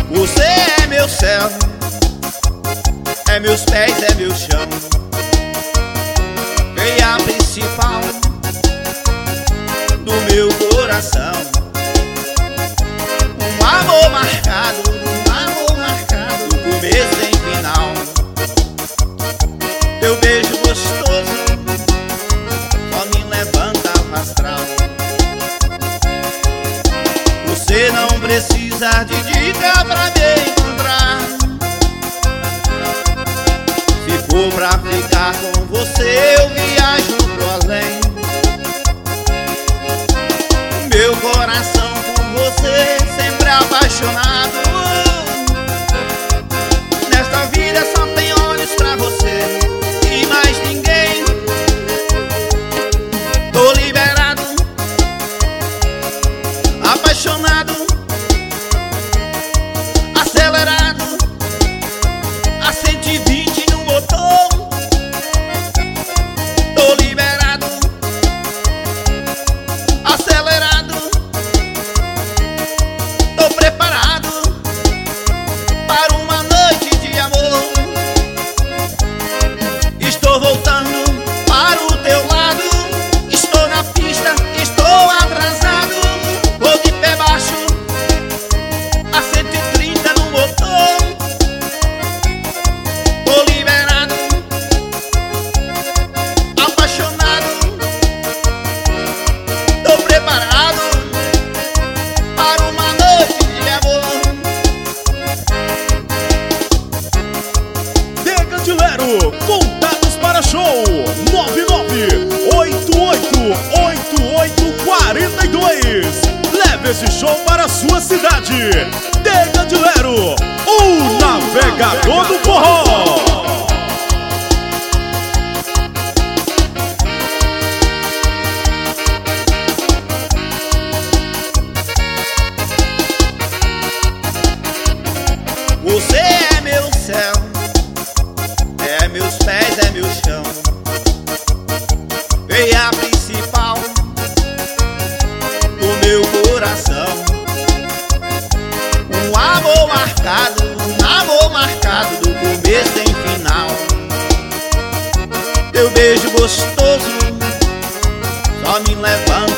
Você é meu céu, é meus pés, é meu chão. Veia principal do meu coração. Um amor marcado do começo sem final. Teu beijo gostoso só me levanta o astral. Você não precisa de dica pra me encontrar. Se for pra ficar com você, eu viajo pro além. Meu coração por você sempre apaixonado. Nesta vida só tem olhos pra você e mais ninguém. Tô liberado, apaixonado, acelerado, a 120 no motor. Tô liberado, acelerado, tô preparado para uma noite de amor. Estou voltando para o teu lado. Estou na pista, estou atrasado. Vou de pé baixo, a 130 no motor. Tô liberado, apaixonado, tô preparado para uma noite de amor. Decandilero, contatos para show 99888842. Leve esse show para a sua cidade. Decandilero, o navegador do forró. Você é meu céu, é meus pés, é meu chão. Veia principal do meu coração. Um amor marcado do começo sem final. Teu beijo gostoso só me levanta